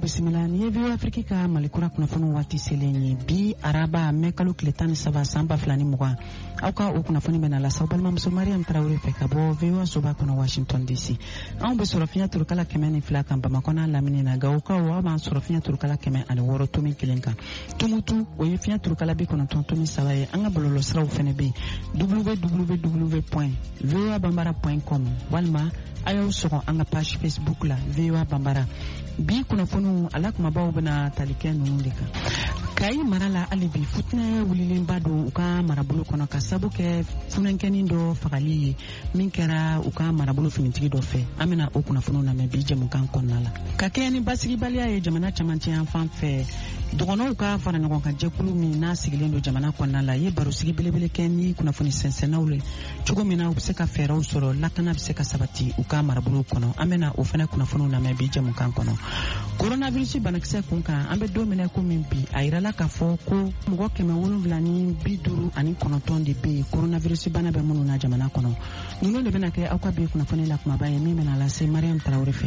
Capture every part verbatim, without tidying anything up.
bisimila ni ye V O Afrique ka malikura kunnafoni waati selen ye bi araba mɛ kalo tile tan ni saba san ba fila ni mugan aw ka o kunnafoni bɛna lasaw balimamuso Mariam Tarawele fɛ ka bɔ V O A soba kɔnɔ Washington D C. Anw bɛ sɔrɔ fiɲɛ turukala kɛmɛ ni fila kan Bamakɔ n'a lamini na Gawokaw aw b'an sɔrɔ fiɲɛ turukala kɛmɛ ani wɔɔrɔ tomi kelen kan. Tumutu o ye fiɲɛ turukala bi kɔnɔntɔn tomi saba ye. An ka bɔlɔlɔsiraw fɛnɛ bɛ w w w point v o a bambara point com walima a y'aw sɔgɔ an ka page Facebook la V O A Bambara. Bi kunnafoniw ala kumabaw bɛna tali kɛ ninnu de kan. Kayi mara la hali bi futinɛ wulilenba don u ka marabolo kɔnɔ ka sabu kɛ funankɛnin dɔ fagali ye min kɛra u ka marabolo finitigi dɔ fɛ. An bɛna o kunnafoniw lamɛn bi jɛmukan kɔnɔna la. Ka kɛ ni basigibaliya ye jamana camancɛ yan fan fɛ dɔgɔnɔw ka fara ɲɔgɔn kan jɛkulu min n'a sigilen don jamana kɔnɔna la ye barosigi belebele kɛ ni kunnafoni sɛnsɛnnaw le cogo min na u bɛ se ka fɛɛrɛw sɔrɔ lakana bɛ se ka sabati u ka marabolo kɔnɔ. An bɛna o fana kunnafoniw lamɛn bi jɛmukan kɔnɔ. Coronavirus banakisɛ kun kan an bɛ don minɛ ko min bi a yirala k'a fɔ ko mɔgɔ kɛmɛ wolonwula ni bi duuru ani kɔnɔntɔn de bɛ yen coronavirus bana bɛ minnu na jamana kɔnɔ. Ninnu de bɛna kɛ aw ka bi kunnafoni la kumaba ye min bɛna lase Mariam Tarawele fɛ.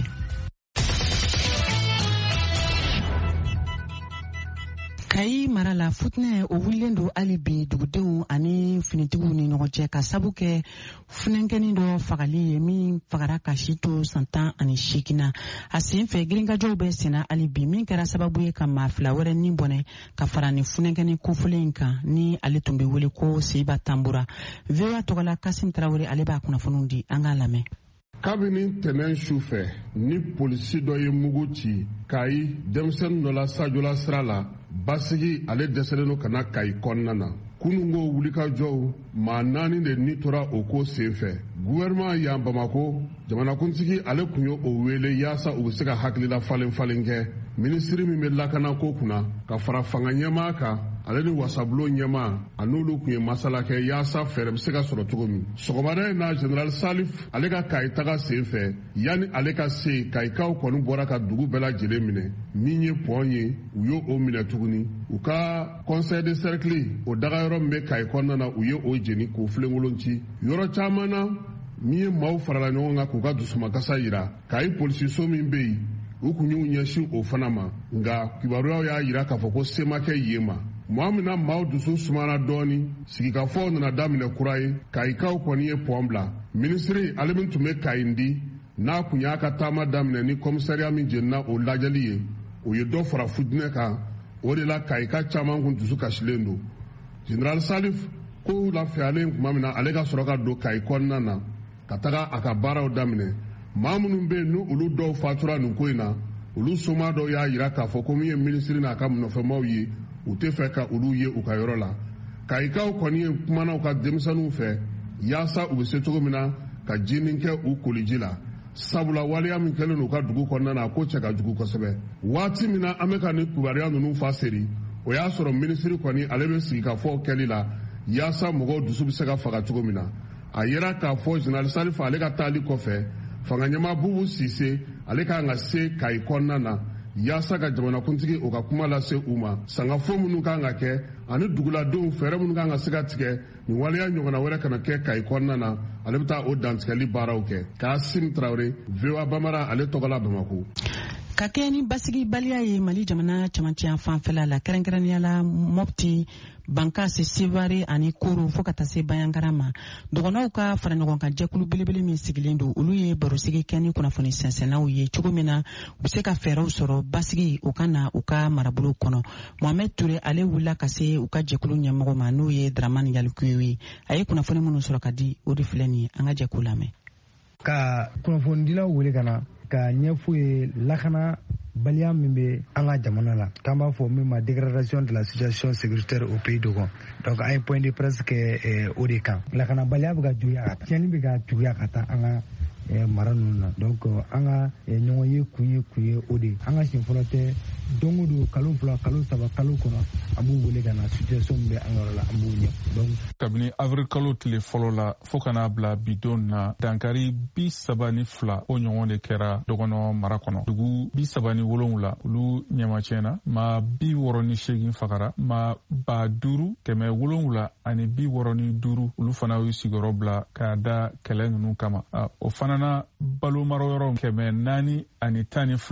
Kayi mara la futinɛ o wulilen don hali bi dugudenw ani finitigiw ni ɲɔgɔn cɛ ka sabu kɛ funankɛnin dɔ fagali ye min fagara ka si to san tan ani seegin a sen fɛ girinkajɔw bɛ senna hali bi min kɛra sababu ye ka maa fila wɛrɛ ni bɔnɛ ka fara ni funankɛnin kofɔlen in kan ni ale tun bɛ wele ko Seiba Tambura. V O A tɔgɔla Kasim Tarawele ale b'a kunnafoniw di an k'a lamɛn. Kabini tɛnɛn su fɛ ni polisi dɔ ye mugu ci Kayi denmisɛnnin dɔ la Sajola sira la basigi ale dɛsɛlen don ka na Kayi kɔnɔna na. Kunungo wulikajɔw maa naani de ni tora o ko senfɛ. Gouvernement yan Bamako jamanakuntigi ale kun ye o wele yaasa u bɛ se ka hakilila falen falen kɛ. Minisiri min bɛ lakana ko kunna ka fara fanga ɲɛmaa kan ale ni wasabulo ɲɛmaa a n'olu kun ye masala kɛ yaasa fɛɛrɛ bɛ se ka sɔrɔ cogo min. Sɔgɔmada in na General Salif ale ka Kayi taga senfɛ yanni ale ka se Kayikaw kɔni bɔra ka dugu bɛɛ lajɛlen minɛ min ye pɔn ye u ye o minɛ tuguni. U ka conseil de cercle o daga yɔrɔ min bɛ Kayi kɔnɔna na u ye o jeni k'o filenkolon ci. Yɔrɔ caman na min ye maaw farala ɲɔgɔn kan k'u ka dusumakasa yira Kayi polisiso min bɛ yen u kun y'u ɲɛsin o fana ma nka kibaruyaw y'a yira k'a fɔ ko se ma kɛ yen ma. Maa min na maaw dusu sumana dɔɔni sigikafɔw nana daminɛ kura ye Kayikaw kɔni ye pɔn bila. Minisiri ale min tun bɛ Kayi di n'a kun y'a ka taama daminɛ ni komisariya min jenina o lajɛli ye o ye dɔ fara futinɛ kan o de la Kayika caman kun dusu kasilen don. General Salif ko lafiyalen tuma min na ale ka sɔrɔ ka don Kayi kɔnɔna na ka taga a ka baaraw daminɛ. Maa minnu bɛ yen ni olu dɔw fatura nin ko in na olu soma dɔw y'a yira k'a fɔ ko min ye minisiri n'a ka nɔfɛmaw ye u tɛ fɛ ka olu ye u ka yɔrɔ la. Kayikaw kɔni ye kumana u ka denmisɛnninw fɛ yaasa u bɛ se cogo min na ka jinin kɛ u koliji la. Sabula waleya min kɛlen u ka dugu kɔnɔna na ko cɛ ka jugu kosɛbɛ. Waati min na an bɛ ka ni kibaruya ninnu fa seri o y'a sɔrɔ minisiri kɔni ale bɛ sigikafɔw kɛli la yaasa mɔgɔw dusu bɛ se ka faga cogo min na. A yera k'a fɔ General Salif ale ka taali kɔfɛ fanga ɲɛmaa Bubu Sise ale kan ka se Kayi kɔnɔna na yaasa ka jamanakuntigi o ka kuma lase u ma sangafo minnu kan ka kɛ ani duguladenw fɛɛrɛ minnu kan ka se ka tigɛ nin waleya ɲɔgɔnna wɛrɛ kana kɛ Kayi kɔnɔna na ale bɛ taa o dantigɛli baaraw kɛ. Kasim Tarawele V O A Bambara ale tɔgɔla Bamako. Ka kɛ ni basigibaliya ye Mali jamana camancɛ fanfɛla la kɛrɛnkɛrɛnnenya la Mopti Bankasi Sevare ani Koro fo ka taa se Bayankara ma dɔgɔnɔw ka fara ɲɔgɔn kan jɛkulu belebele min sigilen don olu ye barosigi kɛ ni kunnafoni sɛnsɛnnaw ye cogo min na u bɛ se ka fɛɛrɛw sɔrɔ basigi u ka na u ka marabolo kɔnɔ. Mohamed Ture ale wulila ka se u ka jɛkulu ɲɛmɔgɔ ma n'o ye Dramani Yalikuyo ye a ye kunnafoni minnu sɔrɔ ka di o de filɛ nin ye an ka jɛkulu lamɛn. Ka kunnafonidilaw wele ka na ka ɲɛfɔ ye lakana baliya min bɛ an ka jamana la k'an b'a fɔ min ma dégradation de la situation sécuritaire au pays de Gabon. Donc an ye point de presse kɛ o de kan. Lakana baliya bɛ ka juguya ka taa tiɲɛni bɛ ka juguya ka taa an ka mara ninnu na. Donc an ka ɲɔgɔn ye kun ye kun ye o de an ka siɲɛ fɔlɔ tɛ don o don kalo fila kalo saba kalo kɔnɔ an b'u wele ka na situation min bɛ an yɔrɔ la an b'u ɲɛ. Donc kabini avril kalo tile fɔlɔ la fo ka n'a bila bi don na dankari bi saba ni fila o ɲɔgɔn de kɛra dɔgɔnɔ mara kɔnɔ. Dugu bi saba ni wolonwula olu ɲɛmacɛna maa bi wɔɔrɔ ni seegin fagara maa ba duuru kɛmɛ wolonwula ani bi wɔɔrɔ ni duuru olu fana y'u sigiyɔrɔ bila k'a da kɛlɛ ninnu kama. O fana na balo marayɔrɔ kɛmɛ naani ani tan ni fila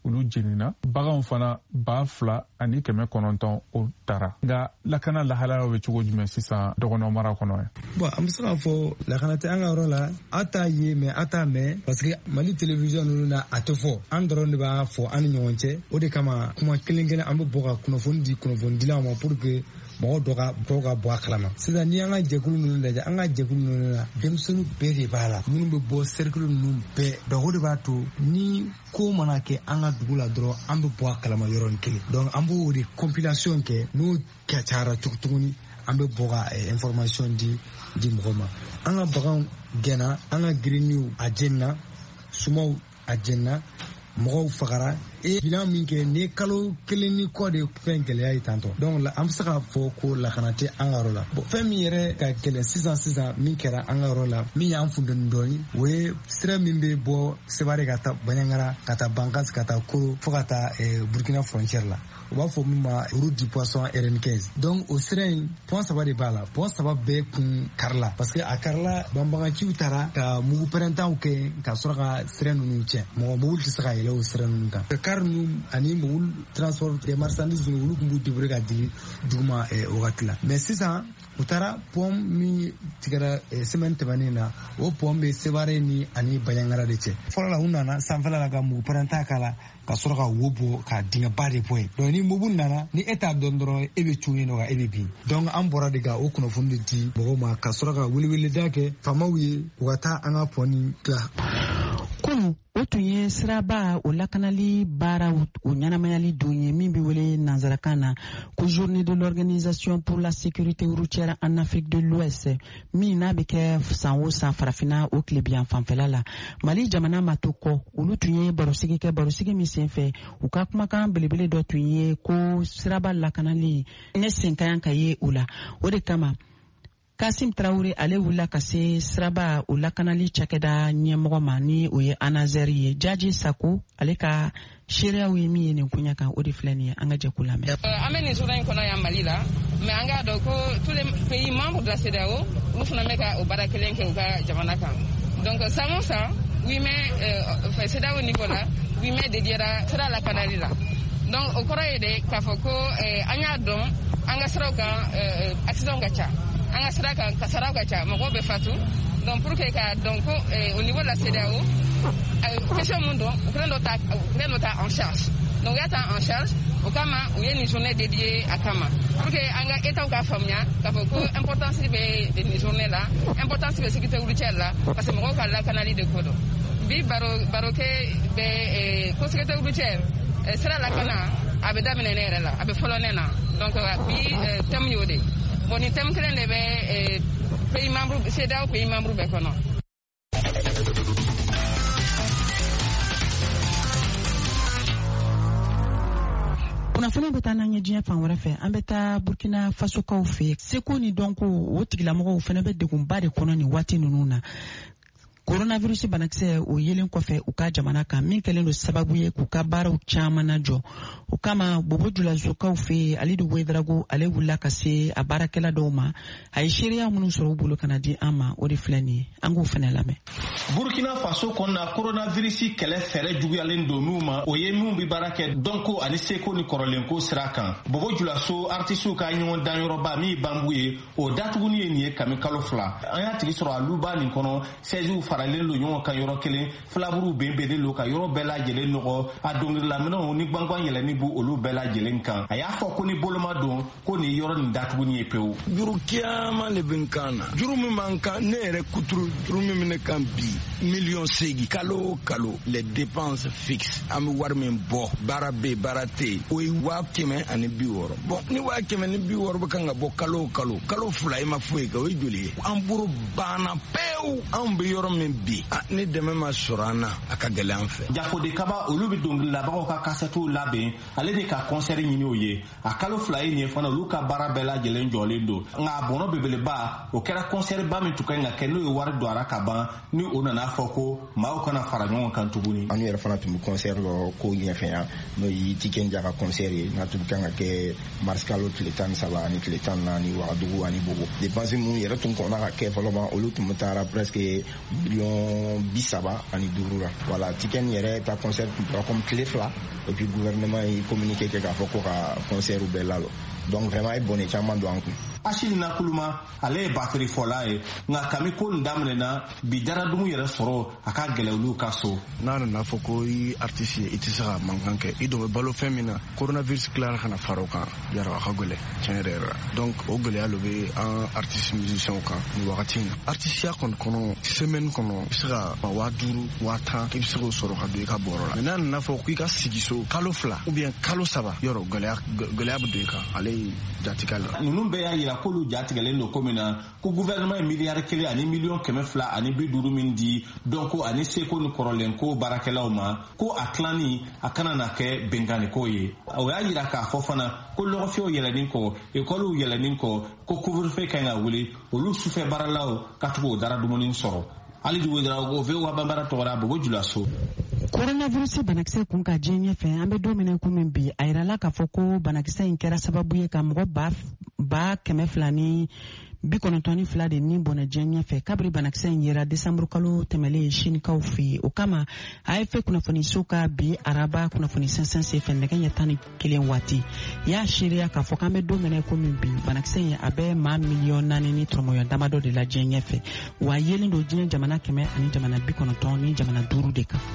olu jenina baganw fana ba fila ani kɛmɛ kɔnɔntɔn o tara nka lakana lahalaya bɛ cogo jumɛn sisan dɔgɔnɔ mara kɔnɔ ye. Bon an bɛ se k'a fɔ lakana tɛ an ka yɔrɔ la a t'a ye mɛ a t'a mɛn parce que Mali télévision ninnu na a tɛ fɔ an dɔrɔn de b'a fɔ an ni ɲɔgɔn cɛ o de kama kuma kelen kelen an bɛ bɔ ka kunnafoni di kunnafonidilaw ma pour que mɔgɔ dɔ ka dɔw ka bɔ a kalama. Sisan ni an ka jɛkulu ninnu lajɛ an ka jɛkulu ninnu na denmisɛnninw bɛɛ de b'a la minnu bɛ bɔ cercle ninnu bɛɛ donc o de b'a to ni ko mana kɛ an ka dugu la dɔrɔn an bɛ bɔ a kalama yɔrɔnin kelen donc an b'o de compilation kɛ n'o kɛ cayara tuguni an bɛ bɔ ka information di di mɔgɔ ma. An ka baganw gɛnna an ka giriniw a jenina sumaw a jenina mɔgɔw fagara e bilan min kɛ ni kalo kelen ni kɔ de fɛn gɛlɛya ye tantɔ donc an bɛ se k'a fɔ ko lakana tɛ an ka yɔrɔ la. Bon fɛn min yɛrɛ ka gɛlɛn sisan sisan min kɛra an ka yɔrɔ la min y'an funteni dɔɔni o ye sira min bɛ bɔ Sevare ka taa Baɲangara ka taa Bankasi ka taa Koro fo ka taa Burkina frontière la u b'a fɔ min ma route du poisson R N quinze donc o sira in pont saba de b'a la pont saba bɛɛ kun karila parce que a karila banbaganciw taara ka mugu pɛrɛntanw kɛ ka sɔrɔ ka sira ninnu tiɲɛ mɔgɔ mobili tɛ se ka yɛlɛ o sira ninnu kan. Car ninnu ani mobile transport des marchandises ninnu olu tun b'u débrouiller ka jigin duguma o wagati la mais sisan u taara pont min tigɛra semaine tɛmɛnen na o pont bɛ Sevare ni ani Baɲangara de cɛ. Fɔlɔ la u nana sanfɛla la ka mugu pɛrɛntan k'a la ka sɔrɔ ka wo bɔ ka dingɛba de bɔ yen donc ni mobile nana ni e t'a dɔn dɔrɔn e bɛ cun yen nɔ ka e bɛ bin donc an bɔra de ka o kunnafoni de di mɔgɔw ma ka sɔrɔ ka weleweleda kɛ faamaw ye u ka taa an ka pont nin dilan. Kunu o tun ye siraba o lakanali baara o ɲɛnamayali don ye min bɛ wele nanzarakan na ko journée de l'organisation pour la sécurité routière en Afrique de l'Ouest min n'a bɛ kɛ san o san farafinna o tilebiyan fanfɛla la. Mali jamana ma to kɔ olu tun ye barosigi kɛ barosigi min senfɛ u ka kumakan belebele dɔ tun ye ko siraba lakanali ne sen ka yan ka ye o la o de kama Kasim Traoré ale wulila ka se siraba o lakanali cakɛda ɲɛmɔgɔ ma ni o ye Anazɛri ye. Jaji Sako ale ka seereyaw ye min ye nin kunya kan o de filɛ nin ye an ka jɛ k'u lamɛn. An bɛ nin journée in kɔnɔ yan Mali la mais an k'a dɔn ko tous les pays membres de la C E D E A O olu fana bɛ ka o baara kelen kɛ u ka jamana kan donc san o san huit mai C E D E A O niveau la huit mai dédiera sira lakanali la donc o kɔrɔ ye de k'a fɔ ko an y'a dɔn an ka siraw kan accident ka ca. An ka sira kan kasaraw ka ca mɔgɔw bɛ fatu donc pour que ka dɔn ko au niveau de la C E D E A O question mun dɔn u kɛlen dɔ ta en charge donc u y'a ta en charge o kama u ye nin journée dédiée a kama pour que an ka état ka faamuya k'a fɔ ko importance bɛ nin journée la importance bɛ sécurité routière la parce que mɔgɔw ka lakanali de ko dɔn bi baro barokɛ bɛ ko sécurité routière sira lakana a bɛ daminɛ ne yɛrɛ la a bɛ fɔlɔ ne na donc bi thème y'o de bon ni thème kelen de bɛ pays membre C E D E A O pays membre bɛɛ kɔnɔ. kunnafoni bɛ taa n'an ye diɲɛ fan wɛrɛ fɛ an bɛ taa Burkina Fasokaw fɛ seko ni dɔnko o tigilamɔgɔw fana bɛ degunba de kɔnɔ nin waati ninnu na. Coronavirus banakisɛ o yelen kɔfɛ u ka jamana kan min kɛlen don sababu ye k'u ka baaraw caman najɔ o kama Bobo Julazokaw fɛ Alidu Wedrago ale wulila ka se a baarakɛla dɔw ma a ye seereya minnu sɔrɔ u bolo ka na di an ma o de filɛ nin ye an k'o fana lamɛn. Burkina Faso kɔnɔna coronavirus kɛlɛ fɛɛrɛ juguyalen don n'u ma o ye minnu bɛ baara kɛ dɔnko ani seko ni kɔrɔlenko sira kan. Bobo Julaso artisiw ka ɲɔgɔn danyɔrɔba min banbu ye o datuguni ye nin ye kami kalo fila an y'a tigi sɔrɔ a luba nin kɔnɔ seize faralen lo ɲɔgɔn kan yɔrɔ kelen filaburu bɛnbɛnnen lo ka yɔrɔ bɛɛ lajɛlen nɔgɔ a dɔnkililaminɛw ni gbangban yɛlɛni bu olu bɛɛ lajɛlen kan a y'a fɔ ko ni boloma don ko nin yɔrɔ nin datuguni ye pewu. Juru caman de bɛ n kan na juru min b'an kan ne yɛrɛ kuturu juru min bɛ ne kan bi miliyɔn seegin kalo o kalo les dépenses fixes an bɛ wari min bɔ baara bɛ yen baara tɛ yen o ye waa kɛmɛ ani bi wɔɔrɔ bɔn ni waa kɛmɛ ni bi wɔɔrɔ bɛ kan ka bɔ kalo o kalo kalo fila i ma foyi kɛ o ye joli ye an bolo banna pewu anw bɛ yɔrɔ min bi ni dɛmɛ ma sɔrɔ an na a ka gɛlɛn an fɛ. Jafode Kaba olu bɛ dɔnkililabagaw ka kasɛtiw labɛn ale de ka kɔnsɛri ɲini o ye a kalo fila ye nin ye fana olu ka baara bɛɛ lajɛlen jɔlen don nka a bɔnɔ belebeleba o kɛra kɔnsɛri ba min tun ka ɲi ka kɛ n'o ye wari don a la ka ban ni o nana fɔ ko maaw kana fara ɲɔgɔn kan tuguni. An yɛrɛ fana tun bɛ kɔnsɛri dɔ ko ɲɛfɛ yan n'o ye Tikenja ka kɔnsɛri ye n'a tun kan ka kɛ mars kalo tile tan ni saba ani tile tan ni naani Wagadugu ani Bobo dépense minnu yɛrɛ tun kɔnna ka kɛ fɔlɔ ma olu tun bɛ taara presque miliyɔn bi saba ani duuru la wala Tiken yɛrɛ ta concert tun tora comme tile fila et puis gouvernement yi communiqué ke ka fɔ ko ka concert bɛɛ lalɔ donc vraiment ay bonne caman don an kun. Achille Nakuluma ale ye batterie fɔla ye nka kami ko nin daminɛna bi daradumu yɛrɛ sɔrɔ a ka gɛlɛ olu ka so. n'a nana fɔ ko i artiste ye i tɛ se ka mankan kɛ i dɔn bɛ balo fɛn min na coronavirus tilara ka na fara o kan yarɔ a ka gɛlɛ tiɲɛ yɛrɛ yɛrɛ donc o gɛlɛya lo bɛ an artiste musiciens kan nin wagati in na artisteya kɔni kɔnɔ semaine kɔnɔ i bɛ se ka waa duuru waa tan i bɛ se k'o sɔrɔ ka don i ka bɔrɔ la mais n'a nana fɔ k'i ka sigi so kalo fila ou bien kalo saba yɔrɔ gɛlɛya gɛlɛya bɛ don i kan ale ye jatigɛ la. ninnu bɛɛ y'a yira k'olu jatigɛlen don ko min na ko gouvernement ye miliyari kelen ani miliyɔn kɛmɛ fila ani bi duuru min di dɔnko ani seko ni kɔrɔlenko baarakɛlaw ma ko a tilanni a kana na kɛ bɛnkaniko ye. o y'a yira k'a fɔ fana ko lɔgɔfiyɛw yɛlɛnin kɔ ekɔliw yɛlɛnin kɔ ko couvre-feu ka ɲi ka wuli olu sufɛ baaralaw ka tugu o dara dumuni sɔrɔ. ali dugu dara ko ve wa banbara tɔgɔra bobo jula so. coronavirus banakisɛ kun ka diɲɛ ɲɛfɛ an bɛ don min ko min bi a yirala k'a fɔ ko banakisɛ in kɛra sababu ye ka mɔgɔ ba ba kɛmɛ fila ni bi kɔnɔntɔn ni fila de ni bɔnɛ diɲɛ ɲɛfɛ kabiri banakisɛ in yera desanburu kalo tɛmɛlen sinikaw fɛ yen o kama a ye fɛ kunnafoniso ka bi araba kunnafoni sɛnsɛn senfɛ nɛgɛ ɲɛ tan ni kelen waati y'a seereya k'a fɔ k'an bɛ don min ko min bi banakisɛ in a bɛ maa miliyɔn naani ni tɔrɔmɔyɔ damadɔ de la diɲɛ ɲɛfɛ wa a yelen don diɲɛ jamana kɛmɛ ani jamana bi kɔnɔntɔn ni jamana duuru de kan.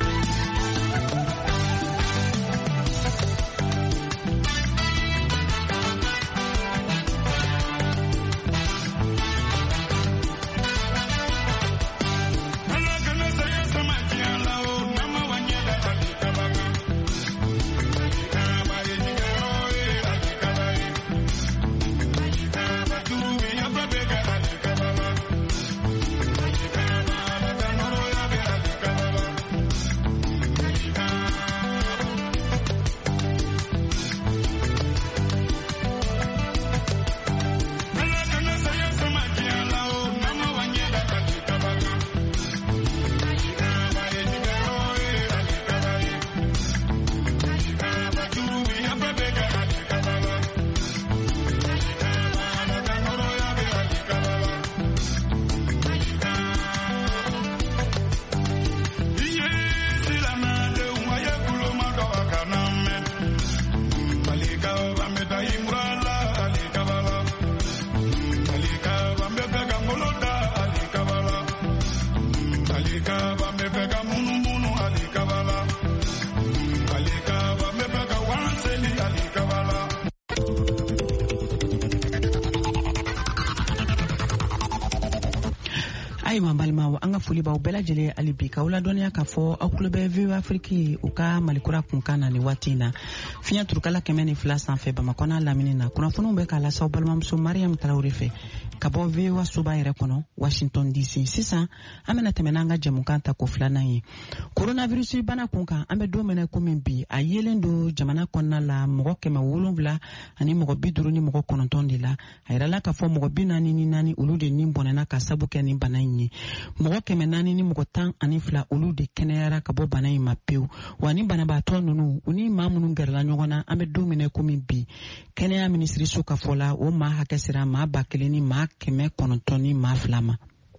ayiwa balimaw an ka foli b'aw bɛɛ lajɛlen hali bi k'aw ladɔnniya k'a fɔ aw tulo bɛ V O A Afrique u ka malikura kunkan na nin waati in na fiɲɛ turukala kɛmɛ ni fila sanfɛ bamakɔ n'a lamini na kunnafoniw bɛ k'a lase aw balimamuso Mariam Tarawele fɛ ka bɔ V O A soba yɛrɛ kɔnɔ Washington D C sisan an bɛna tɛmɛ n'an ka jɛmukan ta ko filanan ye coronavirus bana kunkan an bɛ don min na komi bi a yelen don jamana kɔnɔna la mɔgɔ kɛmɛ wolonwula ani mɔgɔ bi duuru ni mɔgɔ kɔnɔntɔn de la a yirala k'a fɔ mɔgɔ bi naani ni naani olu de ni bɔnɛna ka sabu kɛ nin bana in ye mɔgɔ kɛmɛ naani ni mɔgɔ tan ani fila olu de kɛnɛyara ka bɔ bana in ma pewu wa ni banabaatɔ ninnu u ni maa minnu gɛrɛla ɲɔgɔn na an bɛ don min na komi bi kɛnɛya minisiriso ka fɔ la o maa hakɛ sera maa ba kelen ni maa kɛmɛ kɔnɔntɔn ni maa fila ma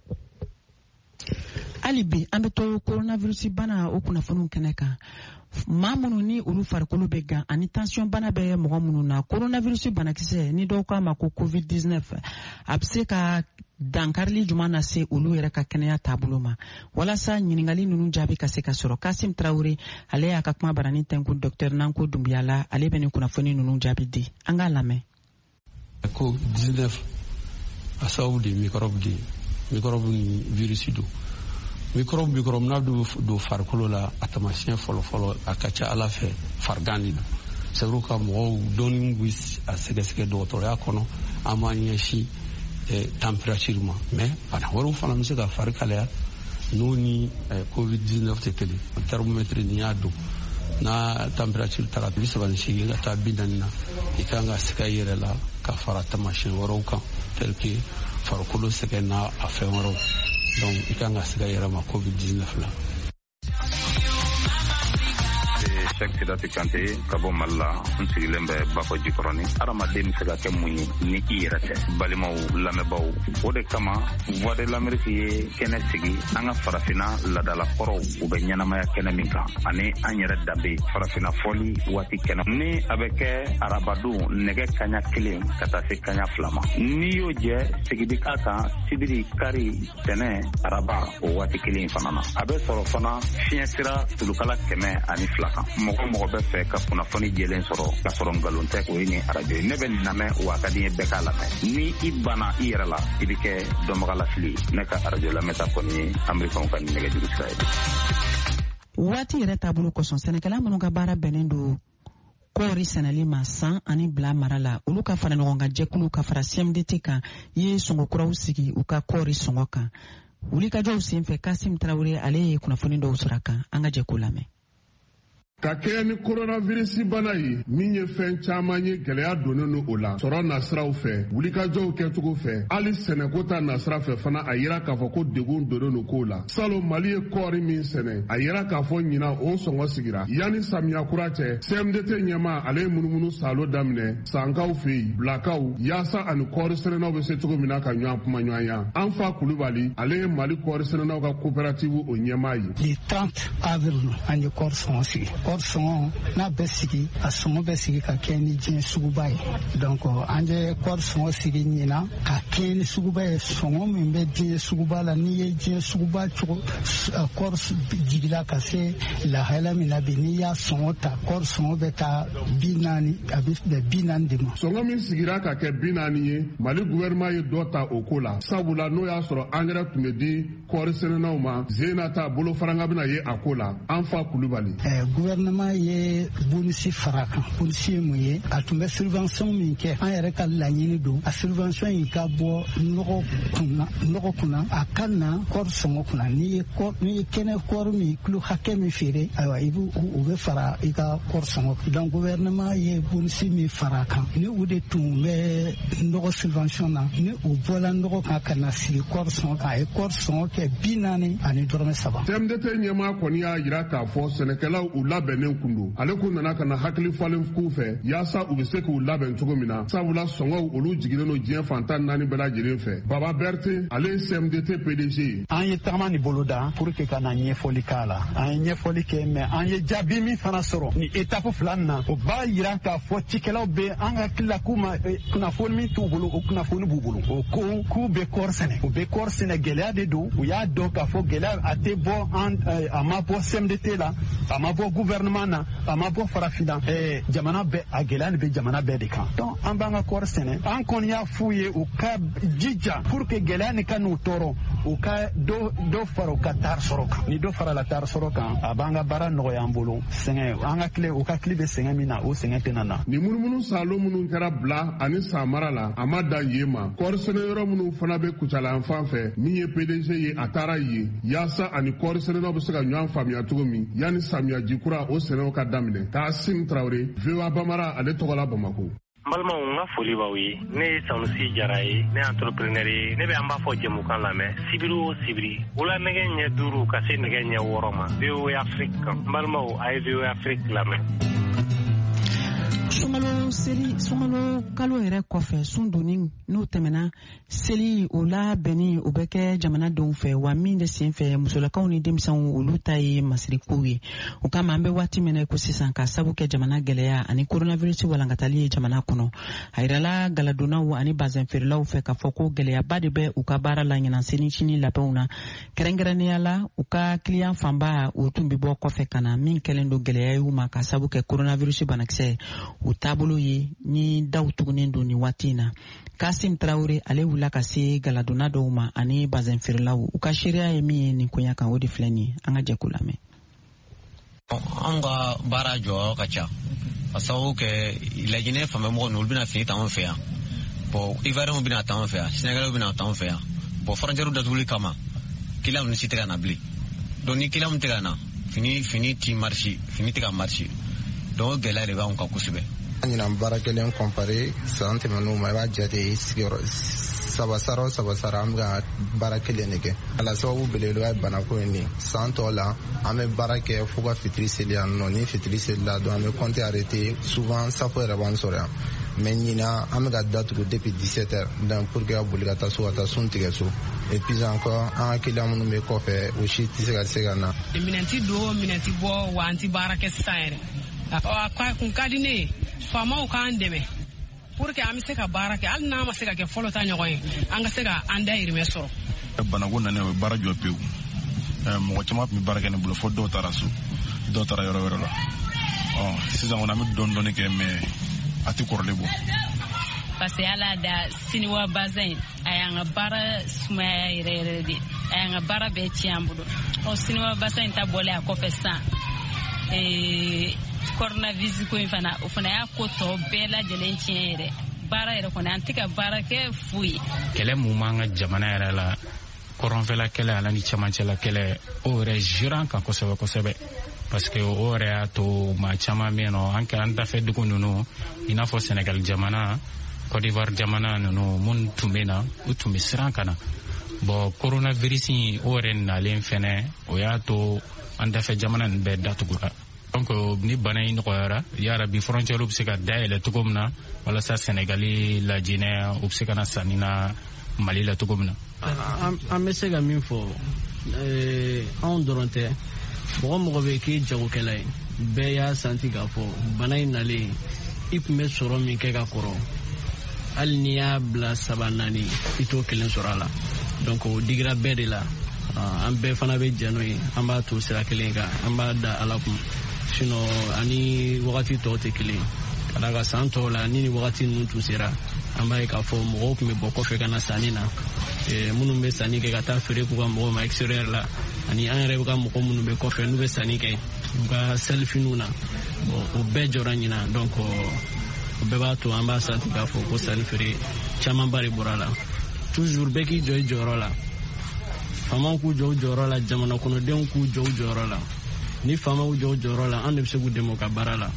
hali bi an bɛ to coronavirus bana o kunnafoniw kɛnɛ kan maa minnu ni olu farikolo bɛ gan ani tension bana bɛ mɔgɔ minnu na coronavirus banakisɛ ni dɔw k'a ma ko covid dix-neuf a bɛ se ka dankarili juma na se olu yɛrɛ ka kɛnɛya taabolo ma walasa ɲininkali ninnu jaabi ka se ka sɔrɔ Kasim Traore ale y'a ka kuma barani tɛnku Dr Nanko Dumbiyala ale bɛ nin kunnafoni ninnu jaabi di an k'a lamɛn. covid dix-neuf a sababu de microbe de microbe ni virus don microbe microbe n'a don farikolo la a taamasiyɛn fɔlɔfɔlɔ a ka ca ala fɛ farigan de don c'est vrai ka mɔgɔw dɔɔni bɛ a sɛgɛsɛgɛ dɔgɔtɔrɔya kɔnɔ an b'an ɲɛsin température ma mais bana wɛrɛw fana bɛ se ka fari kalaya n'o ni covid dix-neuf tɛ kelen thermomètre n'i y'a don n'a température taga bi saba ni seegin ka taa bi naani na i kan ka sɛgɛ i yɛrɛ la ka fara taamasiyɛn wɛrɛw kan tel que farikolo sɛgɛn n'a a fɛn wɛrɛw donc i kan ka sɛgɛ i yɛrɛ ma covid dix-neuf la. Cheikh Sidati Kanté ka bɔ Mali la n sigilen bɛ Bafo Jikɔrɔni. Adamaden bɛ se ka kɛ mun ye ni i yɛrɛ tɛ. Balimaw lamɛnbaaw, o de kama Voix de l'Amérique ye kɛnɛ sigi an ka farafinna ladala kɔrɔw u bɛ ɲɛnamaya kɛnɛ min kan ani an yɛrɛ danbe farafinna fɔli waati kɛnɛ ni a bɛ kɛ arabadon nɛgɛ kaɲa kelen ka taa se kaɲa fila ma. N'i y'o jɛ sigidi k'a kan sibiri kari tɛnɛ araba o waati kelen fana na. A bɛ sɔrɔ fana fiɲɛ sira tulukala kɛmɛ ani fila kan. Mɔgɔ mɔgɔ bɛ fɛ ka kunnafoni jɛlen sɔrɔ ka sɔrɔ nkalon tɛ o ye ni arajo ye. Ne bɛ nin lamɛn wa a ka di n ye bɛɛ k'a lamɛn. Ni i banna i yɛrɛ la i bɛ kɛ dɔnbaga lafili. Ne ka arajo lamɛnta kɔni ye Amerikɛnw ka nɛgɛjuru sira ye. Waati yɛrɛ taabolo kosɔn sɛnɛkɛla minnu ka baara bɛnnen don kɔɔri sɛnɛli ma san ani bila mara la olu ka fara ɲɔgɔn kan jɛkulu ka fara C M D T kan ye sɔngɔkuraw sigi u ka kɔɔri sɔngɔ kan. Wulikajɔw senfɛ Kasim Tarawele ale ye kunnafoni dɔw sɔrɔ a kan an ka jɛ k'o lamɛn. Ka kɛɲɛ ni coronavirus bana ye min ye fɛn caman ye gɛlɛya donnen no o la sɔrɔ nasiraw fɛ wulikajɔw kɛcogo fɛ hali sɛnɛko ta nasira fɛ fana a yira k'a fɔ ko degun donnen no k'o la. Salo Mali ye kɔɔri min sɛnɛ a yira k'a fɔ ɲina o sɔngɔ sigira yanni samiya kura cɛ C M D T ɲɛma ale ye munumunu salo daminɛ sankaw fɛ yen bilakaw yaasa ani kɔɔri sɛnɛnaw bɛ se cogo min na ka ɲɔgɔn kuma ɲɔgɔnya. Anfa Kulubali ale ye Mali kɔɔri sɛnɛnaw ka coopérative o ɲɛma ye. Le trente avril an ye kɔɔri sɔngɔ sigi. Kɔɔri sɔngɔ n'a bɛ sigi a sɔngɔ bɛ sigi ka kɛ ni diɲɛ suguba ye. Donc an ye kɔɔri sɔngɔ sigi ɲina ka kɛ ni suguba ye sɔngɔ min bɛ diɲɛ suguba la n'i ye diɲɛ suguba cogo kɔɔri jigila ka se lahala min na bi n'i y'a sɔngɔ ta kɔɔri sɔngɔ bɛ taa bi naani a bɛ bɛn bi naani de ma. Sɔngɔ min sigira ka kɛ bi naani ye Mali gouvernement ye dɔ ta o ko la sabula n'o y'a sɔrɔ engrais tun bɛ di kɔɔri sɛnɛnaw ma zena ta bolo faranga bɛna ye a ko la Anfa Kulubali. Eh, gouvernement ye bonus fara kan bonus ye mun ye a tun bɛ subvention min kɛ an yɛrɛ ka laɲini don a subvention in ka bɔ nɔgɔ kunna nɔgɔ kunna a ka na kɔɔri sɔngɔ kunna n'i ye kɔɔri n'i ye kɛnɛ kɔɔri min kilo hakɛ min feere ayiwa i b'u u bɛ fara i ka kɔɔri sɔngɔ donc gouvernement ye bonus min fara kan ni o de tun bɛ nɔgɔ subvention na ni o bɔla nɔgɔ kan ka na sigi kɔɔri sɔngɔ kan a ye kɔɔri sɔngɔ kɛ bi naani ani dɔrɔmɛ saba. C M D T ɲɛmaa kɔni y'a jira k'a fɔ sɛnɛkɛlaw u labɛnnen kun don ale kun nana ka na hakili falen k'u fɛ yaasa u bɛ se k'u labɛn cogo min na sabula sɔngɔw olu jiginnen don diɲɛ fantan naani bɛɛ lajɛlen fɛ. Baba Berte ale ye C M D T P D G ye. An ye tagama ni bolo da pour que ka na ɲɛfɔli k'a la an ye ɲɛfɔli kɛ mais an ye jaabi min fana sɔrɔ ni étape fila nin na o b'a yira k'a fɔ cikɛlaw bɛ an ka hakili la k'u ma kunnafoni min t'u bolo o kunnafoni b'u bolo o ko k'u bɛ kɔɔri sɛnɛ u bɛ kɔɔri sɛnɛ gɛlɛya de don u y'a dɔn k'a fɔ gɛlɛya a tɛ bɔ an a ma bɔ C M D T la a ma bɔ gouvernement na a ma bɔ farafinna ɛɛ jamana bɛɛ a gɛlɛya de bɛ jamana bɛɛ de kan donc an b'an ka kɔɔri sɛnɛ an kɔni y'a f'u ye u ka jija pour que gɛlɛya nin ka n'u tɔɔrɔ u ka dɔ dɔ fara u ka taari sɔrɔ kan ni dɔ farala taari sɔrɔ kan a b'an ka baara nɔgɔya an bolo sɛgɛn an ka tile u ka tile bɛ sɛgɛn min na o sɛgɛn tɛna na. Ni munumunu salo minnu kɛra bila ani san mara la a ma dan yen ma kɔɔri sɛnɛ yɔrɔ minnu fana bɛ kucala yan fan fɛ min ye P D G ye a taara yen yaasa ani kɔɔri sɛnɛnaw bɛ se ka ɲɔgɔn faamuya cogo min yanni samiya jikura o sɛnɛw ka daminɛ. Kasim Traoré V O A Bamara ale tɔgɔ la Bamako. N balimaw n ka foli b'aw ye ne ye Sanusi Jara ye ne ye entrepreneur ye ne bɛ an b'a fɔ jɛmukan lamɛn sibiri o sibiri wula nɛgɛ ɲɛ duuru ka se nɛgɛ ɲɛ wɔɔrɔ ma V O A Afrique kan n balimaw a ye V O A Afrique lamɛn. Sunkalo seli sunkalo kalo yɛrɛ kɔfɛ sun donni n'o tɛmɛna seli o la bɛnni o bɛ kɛ jamanadenw fɛ wa min de sen fɛ musolakaw ni denmisɛnw olu ta ye masirikow ye o kama an bɛ waati min na ko sisan ka sabu kɛ jamana gɛlɛya ani coronavirus walankatali ye jamana kɔnɔ a yirala galadonnaw ani bazɛn feerelaw fɛ k'a fɔ ko gɛlɛyaba de bɛ u ka baara la ɲinan sini sini labɛnw na kɛrɛnkɛrɛnnenya la u ka kiliyan fanba o tun bɛ bɔ kɔfɛ ka na min kɛlen don gɛlɛya y'u ma ka sabu kɛ coronavirus banakisɛ o taabolo ye ni daw tugunnen don ni waati in na. Kasim Traoré ale wula ka se galadonna dɔw ma ani bazɛn feerelaw u ka seereya ye min ye nin koɲa kan o de filɛ nin ye an ka jɛ k'o lamɛn. An ka baara jɔyɔrɔ ka ca ka sababu kɛ laginɛ fanbɛmɔgɔ ninnu olu bɛna fini ta anw fɛ yan bon ivoiriyɛnw bɛna ta anw fɛ yan sénégalais bɛna ta anw fɛ yan bon frontière datuguli kama client ninnu si tɛ ka na bilen donc ni client tɛ ka na fini fini ti marché fini tɛ ka marché donc gɛlɛya de b'anw kan kosɛbɛ. Ɲinan baara kelen compare san tɛmɛnenw ma i b'a jate sigiyɔrɔ sabasara sabasara an bɛ baara kelen de kɛ ala sababu belebeleba ye banako in de san tɔ la an bɛ baara kɛ fo ka fitiri seli yan nɔ ni fitiri seli la donc an bɛ compte arrêté souvent safo yɛrɛ b'an sɔrɔ yan mais ɲina an bɛ ka datugu depuis dix-sept heures donc pour que ka boli ka taa so ka taa sun tigɛ so et puis encore an ka client minnu bɛ kɔfɛ o si tɛ se ka se ka na minɛnti don minɛnti bɔ wa an ti baara kɛ sisan yɛrɛ a kun ka di ne ye faamaw k'an dɛmɛ pour que an bɛ se ka baara kɛ hali n'a ma se ka kɛ fɔlɔ ta ɲɔgɔn ye an ka se ka an dayirimɛ sɔrɔ banako nana o ye baara jɔ pewu mɔgɔ caman tun bɛ baara kɛ ne bolo fo dɔw taara so dɔw taara yɔrɔ wɛrɛ la sisan kɔni an bɛ dɔɔnin dɔɔnin kɛ mais a tɛ kɔrɔlen bɔ parce que ala da siniwa bazin a y'an ka baara sumaya yɛrɛ yɛrɛ de a y'an ka baara bɛɛ tiɲɛ an bolo ɔ siniwa bazin ta bɔlen a kɔfɛ sisan coronavirus ko in fana o fana y'a ko tɔ bɛɛ lajɛlen tiɲɛ yɛrɛ baara yɛrɛ kɔni an tɛ ka baara kɛ foyi kɛlɛ mun b'an ka jamana yɛrɛ la kɔrɔnfɛla kɛlɛ ala ni cɛmancɛla kɛlɛ o yɛrɛ jiran kan kosɛbɛ kosɛbɛ parce que o yɛrɛ y'a to maa caman bɛ yen nɔ an kɛ an dafɛ dugu ninnu i n'a fɔ Senegal jamana Côte d'Ivoire jamana ninnu minnu tun bɛ na u tun bɛ siran ka na bon coronavirus o yɛrɛ nalen fɛnɛ o y'a to an dafɛ jamana ninnu bɛɛ datugura donc ni bana in nɔgɔyara yara bi frontière bɛ se ka dayɛlɛ cogo min na walasa Senegali la Guinée u bɛ se ka na sanni na Mali la cogo min na an bɛ se ka min fɔ anw dɔrɔn tɛ mɔgɔ mɔgɔ bɛ k'i jagokɛla ye bɛɛ y'a santi k'a fɔ bana in nalen i tun bɛ sɔrɔ min kɛ ka kɔrɔ hali n'i y'a bila saba naani i t'o kelen sɔrɔ a la donc o digira bɛɛ de la an bɛɛ fana bɛ jɛ n'o ye an b'a to sira kelen kan an b'a da ala kun sinon ani wagati tɔw tɛ kelen ka da ka san tɔw la ni ni wagati ninnu tun sera an b'a ye k'a fɔ mɔgɔw tun bɛ bɔ kɔfɛ ka na sanni na minnu bɛ sanni kɛ ka taa feere k'u ka mɔgɔw ma extérieur la ani an yɛrɛ bɛ ka mɔgɔ minnu bɛ kɔfɛ n'u bɛ sanni kɛ u ka selifiniw na bon o bɛɛ jɔra ɲinan donc o bɛɛ b'a to an b'a santi k'a fɔ ko sanni feere camanba de bɔra la toujours bɛɛ k'i jɔ i jɔyɔrɔ la faamaw k'u jɔ u jɔyɔrɔ la jamana kɔnɔdenw k'u jɔ u jɔyɔrɔ la ni faamaw jɔ u jɔyɔrɔ la an de bɛ se k'u dɛmɛ u ka baara la.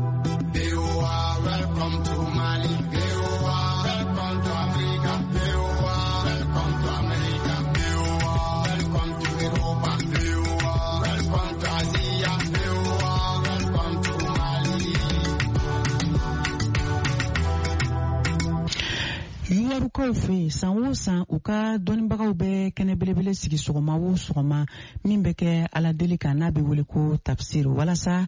Welcome to Mali. Welcome to Africa. Welcome to America. Welcome to Europa. Welcome to Asia. Welcome to Mali. Yuwarukaw fɛ san o san u ka dɔnnibagaw bɛ kɛnɛ belebele sigi sɔgɔma o sɔgɔma min bɛ kɛ ala deli kan n'a bɛ wele ko tafsir walasa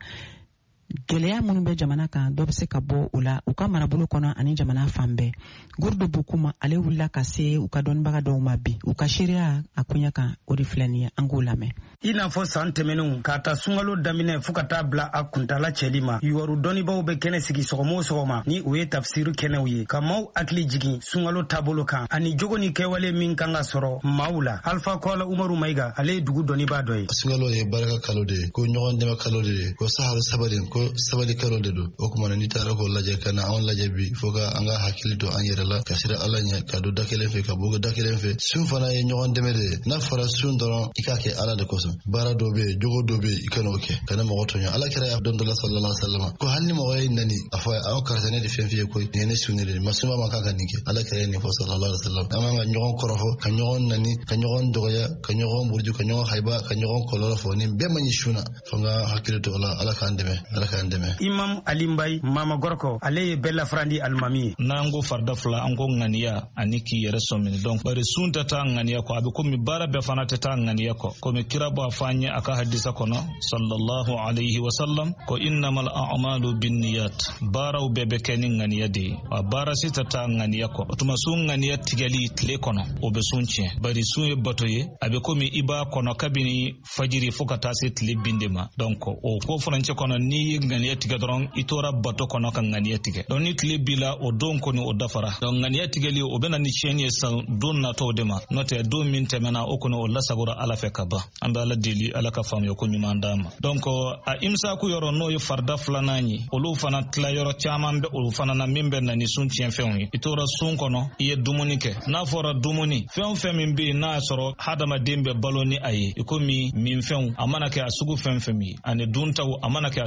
gɛlɛya minnu bɛ jamana kan dɔ bɛ se ka bɔ o la u ka marabolo kɔnɔ ani jamana fan bɛɛ Gordo Bukuma ale wulila ka se u ka dɔnnibaga dɔw ma bi u ka seereya a kunya kan o de filɛ nin ye an k'o lamɛn. I n'a fɔ san tɛmɛnenw k'a ta sunkalo daminɛ fo ka taa bila a kuntala cɛli ma yuwaru dɔnnibaaw bɛ kɛnɛ sigi sɔgɔma o sɔgɔma ni o ye tafsiru kɛnɛw ye ka maaw hakili jigin sunkalo taabolo kan ani jogo ni kɛwale min kan ka sɔrɔ maaw la Alpha Kɔla Umaru Mayiga ale ye dugu dɔnnibaa dɔ ye. Sunkalo ye barika kalo de ye ko ɲɔgɔn dɛmɛ kalo de ye ko sahara sabari ko sabali kalo de do o kuma ni taara ko lajɛ kana an lajɛ bi fo ka an ka hakili to an yɛrɛ la ka sira ala ɲɛ ka do da kelen fɛ ka bɔ da kelen fɛ sun fana ye ɲɔgɔn dɛmɛ de ye n'a fɔra sun dɔrɔn i k'a kɛ ala de kosɔn baara dɔ bɛ yen jogo dɔ bɛ yen i kana o kɛ kana mɔgɔ tɔɲɔ ala kɛra y'a dɔn dɔ la sallallahu alaihi wasallam ko hali ni mɔgɔ ye nani a fɔ aw karisa ne de fɛn f'i ye koyi nin ye ne sunni de ye masuma ma kan ka nin kɛ ala kɛra nin fɔ sallallahu alaihi wasallam an man ka ɲɔgɔn kɔrɔfɔ ka ɲɔgɔn nani ka ɲɔgɔn dɔgɔya ka ɲɔgɔn buruju ka ɲɔgɔn hayba ka ɲɔgɔn kɔlɔlɔ fɔ nin bɛɛ man ɲi sunna fo n ka hakili to ala ala k'an dɛmɛ ala k'an dɛmɛ. Imam Ali Mbaye Mama Gorko ale ye bɛɛ lafrandi alimami ye. n'an ko farida fila an ko ŋaniya ani k'i yɛrɛ sɔmini donc bari sun tɛ taa ŋaniya kɔ a bɛ komi baara bɛɛ fana tɛ taa ŋaniya kɔ komi kira b'a fɔ an ye a ka hadisa kɔnɔ sallallahu alayhi wa sallam ko innamal a'malu binniyat baaraw bɛɛ bɛ kɛ ni ŋaniya de ye a baara si tɛ taa ŋaniya kɔ o tuma sun ŋaniya tigɛli tile kɔnɔ o bɛ sun tiɲɛ bari sun ye bato ye a bɛ komi i b'a kɔnɔ kabini fajiri fo ka taa se tile bin de ma donc o ko furancɛ kɔnɔ n'i ye ŋaniya tigɛ dɔrɔn i tora bato kɔnɔ ka ŋaniya tigɛ donc ni tile b'i o don kɔni o dafara donc ŋaniya tigɛli o bɛna ni tiɲɛni ye san don natɔw de ma n'o tɛ don min tɛmɛna o kɔni o lasagora ala fɛ ka ban an bɛ ala deli ala ka faamuya ko ɲuman d'a ma donc a imsaku yɔrɔ n'o ye farida filanan ye olu fana tila yɔrɔ caman bɛ olu fana na min bɛ na ni sun tiɲɛfɛnw ye i tora sun kɔnɔ i ye dumuni kɛ n'a fɔra dumuni fɛn o fɛn min bɛ yen n'a y'a sɔrɔ hadamaden bɛ balo ni a ye i komi minfɛnw a mana kɛ a sugu fɛn fɛn min ani duntaw a mana kɛ a sugu fɛn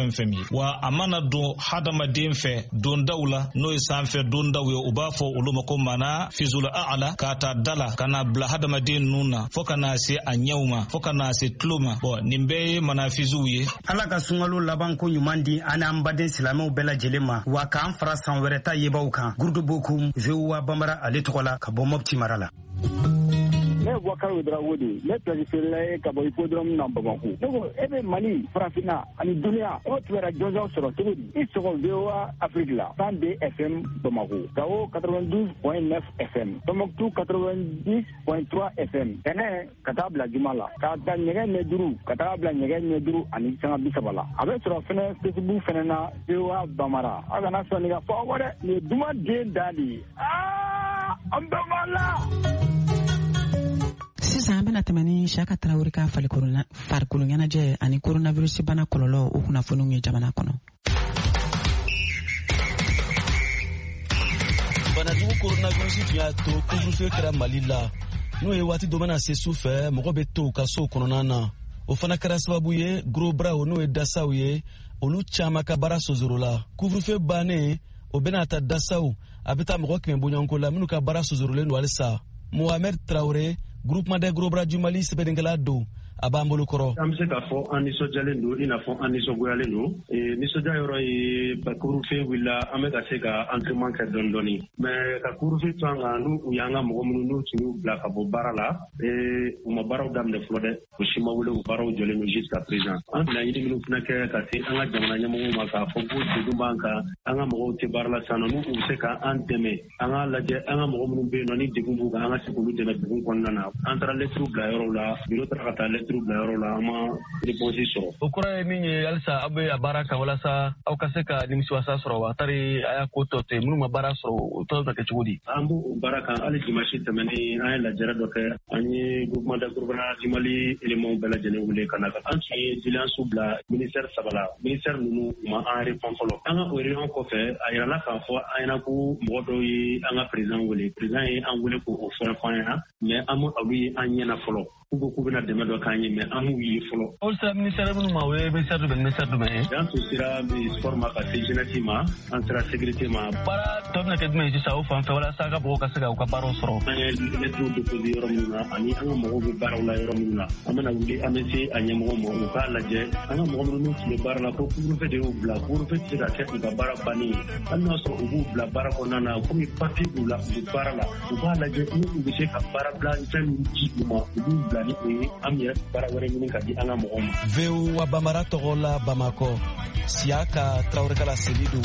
fɛn fɛn min wa a mana don hadamaden fɛ dondaw la n'o ye sanfɛ dondaw ye u b'a fɔ olu ma ko mana fizul a'la k'a ta dala ka na bila hadamaden nun na fo ka na se a ɲɛw ma fo ka na se tulo ma bon nin bɛɛ ye mana fizuw ye. Ala ka sunkalo laban ko ɲuman di an n'an baden silamɛw bɛɛ lajɛlen ma wa k'an fara san wɛrɛ ta yebaw kan. Gurudu Bokum, V O A Bambara ale tɔgɔ la ka bɔ Mopti mara la. Ne Boubacar Drawodi, ne préfère ka bɔ hippodrome na Bamako. Ne ko e bɛ Mali, Farafina ani duniya o tubara jɔnjɔn sɔrɔ cogo di? I sɔgɔ V O A Afrique la, cent deux F M Bamako, Gao quatre-vingt-douze point neuf F M, Tombouctou quatre-vingt-dix point trois F M. Tɛnɛ ka taa bila juma la, ka taa ɲɛgɛn ɲɛ duuru, ka taa bila ɲɛgɛn ɲɛ duuru ani sanga bi saba la. A bɛ sɔrɔ fɛnɛ Facebook fɛnɛ na V O A Bamara. A kana sɔn nin ka fɔ aw dɛ, nin ye duman den da de ye. Aa, an bɛ Mali. Sisan an bɛna tɛmɛ ni Siyaka Tarawele ka farikolo ɲɛnajɛ ani coronavirus bana kɔlɔlɔ o kunnafoniw ye jamana kɔnɔ. Banajugu coronavirus tun y'a to couvre-feu kɛra Mali la n'o ye waati dɔ bɛna se su fɛ mɔgɔ bɛ to u ka sow kɔnɔna na o fana kɛra sababu ye gros bras n'o ye dasaw ye olu caman ka baara sozoro la couvre-feu bannen o bɛna ta dasaw a bɛ taa mɔgɔ kɛmɛ bɔɲɔgɔnko la minnu ka baara sozorolen don halisa Mohamed Traoré groupement des gros bras du Mali sɛbɛnnikɛla don a b'an bolo kɔrɔ. An bɛ se k'a fɔ an nisɔndiyalen don i n'a fɔ an nisɔngoyalen don nisɔndiya yɔrɔ ye couvre-feu wulila an bɛ ka se ka entraînement kɛ dɔɔni dɔɔni mais ka couvre-feu to an kan n'u y'an ka mɔgɔ minnu n'u tun y'u bila ka bɔ baara la u ma baaraw daminɛ fɔlɔ dɛ u si ma wele u baaraw jɔlen don jusqu'à présent an bɛna ɲini minnu fana kɛ ka se an ka jamana ɲɛmɔgɔw ma k'a fɔ ko degun b'an kan an ka mɔgɔw tɛ baara la sisan nɔ n'u bɛ se k'an dɛmɛ an ka lajɛ an ka mɔgɔ minnu bɛ yen nɔ ni degun b'u kan an ka se k'olu dɛmɛ degun kɔnɔna na an taara lettre bila yɔrɔw la bureau taara ka taa lettre bila yɔrɔ la an ma réponse sɔrɔ. O kɔrɔ ye min ye halisa aw bɛ a baara kan walasa aw ka se ka nimisiwasa sɔrɔ wa tari a y'a ko tɔ to yen minnu ma baara sɔrɔ o tɔ bɛ kɛ cogo di. An b'o baara kan hali dimanche tɛmɛnen an ye lajɛrɛ dɔ kɛ an ye groupement de gouvernement du Mali éléments bɛɛ lajɛlen wele ka na an tun ye diligence bila ministère saba la ministère ninnu u ma an répond fɔlɔ an ka o réunion kɔfɛ a yirala k'a fɔ an ɲɛna ko mɔgɔ dɔw ye an ka président wele président ye an wele k'o fɛn fɔ an ɲɛna mais an ma olu ye an ɲɛna fɔlɔ k'u ko k'u bɛna dɛmɛ dɔ k'an ye mais an m'u ye fɔlɔ. O sera ministère minnu ma o ye ministère jumɛn ministère jumɛn ye. An tun sera sport ma ka se jeunesse ma an sera sécurité ma. Baara tɔ bɛna kɛ jumɛn ye sisan o fan fɛ walasa a ka mɔgɔw ka se ka u ka baaraw sɔrɔ. An ye lettres déposé yɔrɔ minnu na ani an ka mɔgɔw bɛ baaraw la yɔrɔ minnu na an bɛna wuli an bɛ se a ɲɛmɔgɔw ma u k'a lajɛ an ka mɔgɔ minnu tun bɛ baara la ko couvre-feu de y'u bila couvre-feu tɛ se ka kɛ u ka baara bannen ye hali n'a sɔrɔ u b'u bila baara kɔnɔna na komi papier b'u la u bɛ baara la u b'a lajɛ ni u bɛ se ka baara bila fɛn min di u ma u b'u bila ni o ye an baara wɛrɛ ɲini ka di an ka mɔgɔw ma. V O A Bambara tɔgɔ la Bamakɔ Siyaka Tarawele kala seli don.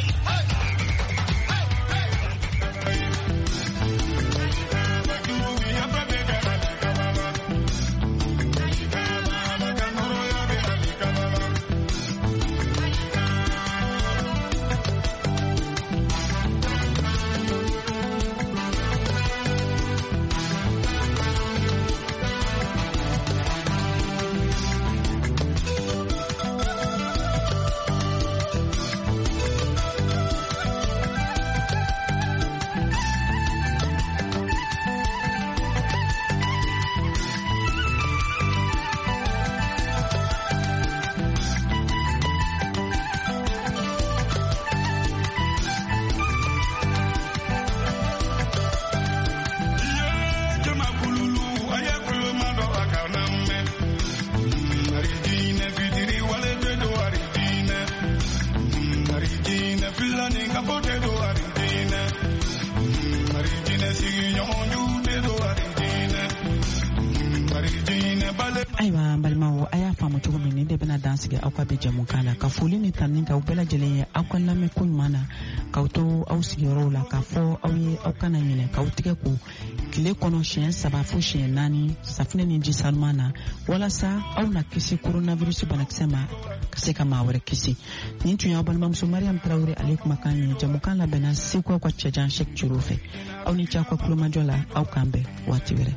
Ayiwa n balimaw a y'a faamu cogo min ni de bɛna dan sigi aw ka bi jamukan la ka foli ni tanni k'aw bɛɛ lajɛlen ye aw ka lamɛn ko ɲuman na k'aw to aw sigiyɔrɔw la k'a fɔ aw ye aw kana ɲinɛ k'aw tigɛ ko tile kɔnɔ siɲɛ saba fo siɲɛ naani safinɛ ni ji sanuman na walasa aw na kisi coronavirus banakisɛ ma ka se ka maa wɛrɛ kisi nin tun y'aw balimamuso Mariam Tarawele ale kumakan ye jamukan labɛnna Seko aw ka cɛjan Sek Juro fɛ aw ni ce aw ka kulomajɔ la aw k'an bɛn waati wɛrɛ.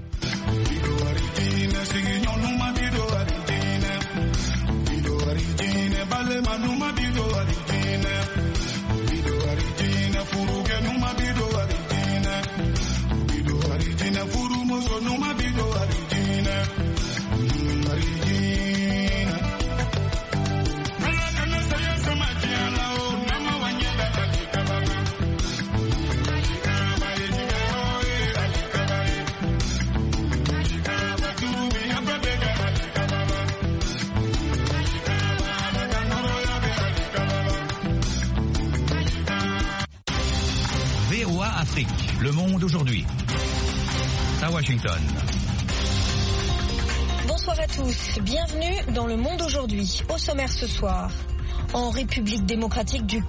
Afrique, le monde aujourd'hui. À Washington. Bonsoir à tous, bienvenue dans Le Monde aujourd'hui. Au sommaire ce soir, en République démocratique du